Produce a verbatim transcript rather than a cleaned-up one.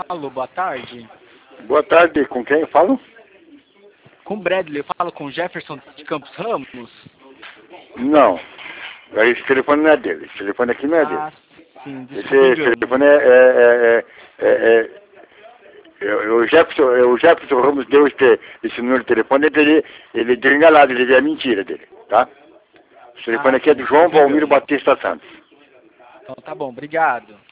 Alô, boa tarde. Boa tarde, com quem eu falo? Com o Bradley, eu falo com o Jefferson de Campos Ramos? Não, esse telefone não é dele, esse telefone aqui não é dele. Ah, sim, Esse, desculpa o esse engano. telefone é... é, é, é, é, é o, Jefferson, o Jefferson Ramos deu esse, esse número de telefone, ele, ele deu enganado, ele deu a mentira dele, tá? O telefone Ah, aqui é sim, do João desculpa o Valmiro engano. Batista Santos. Então tá bom, obrigado.